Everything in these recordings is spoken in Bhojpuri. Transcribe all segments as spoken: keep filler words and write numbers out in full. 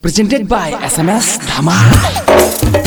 Presented by S M S Dhamal.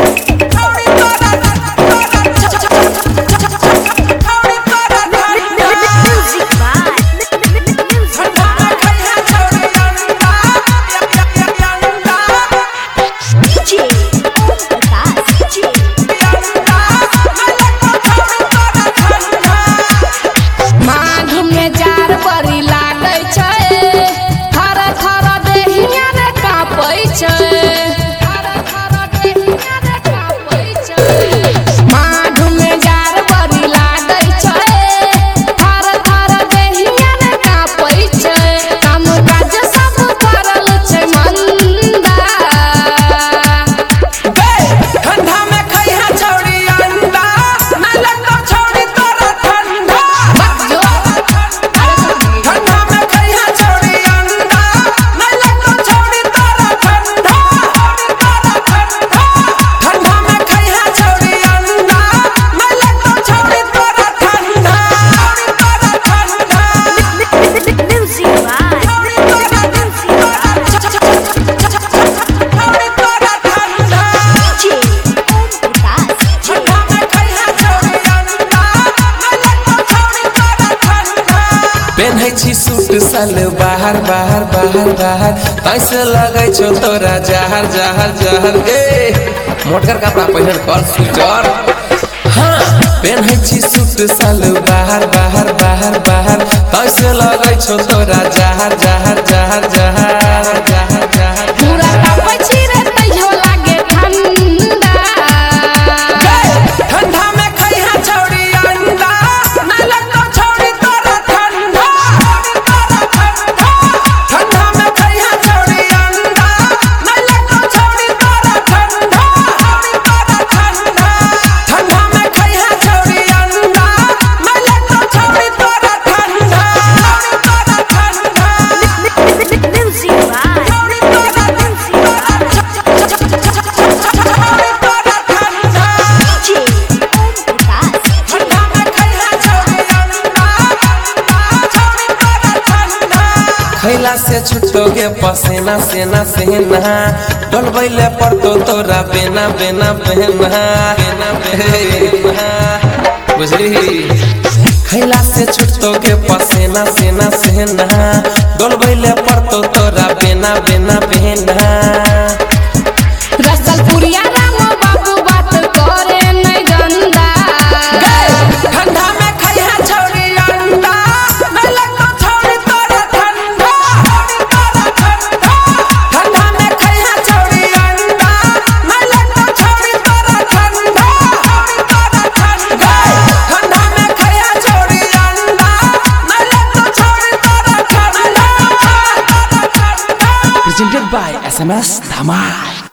सूट सल बाहर बाहर बाहर बाहर कैसे लगे छो तोरा जहर जहर जहर ए मोटकर कपड़ा पहन कर स्वेटर हाँ पहन छी सूट सल बाहर बाहर बाहर बाहर कैसे लगे छो तोरा जहर जहर जहर जहर जहर जहर पूरा कापै छी रे तैयो लागे ठंडा ठंडा में खइहा छौरी अंडा ना लगतो छौरी तोरा ठंडा ठंडा में खइहा छौरी अंडा ना लगतो छौरी तोरा ठंडा ठंडा ठंडा में खइहा छौरी अंडा ना लगतो छौरी तोरा ठंडा ठंडा म्यूजिक बाय खैला से छुटोगे पसीना सेना सेना डलबैले पड़तो तोरा बेना बेना बेना बेना बेना बुझली खैला से छुटोगे पसीना सेना सेना डलबैले पड़तो तोरा बेना बेना बेना रसलपुरिया राम बाबू बात करे नहीं गंदा ठंडा में खइहा छौरी अंडा ना लगतो छौरी तोरा ठंडा ठंडा में खइहा छौरी अंडा ना लगतो छौरी तोरा ठंडा ठंडा में खइहा छौरी अंडा ना लगतो छौरी तोरा ठंडा Presented by S M S Dhamal.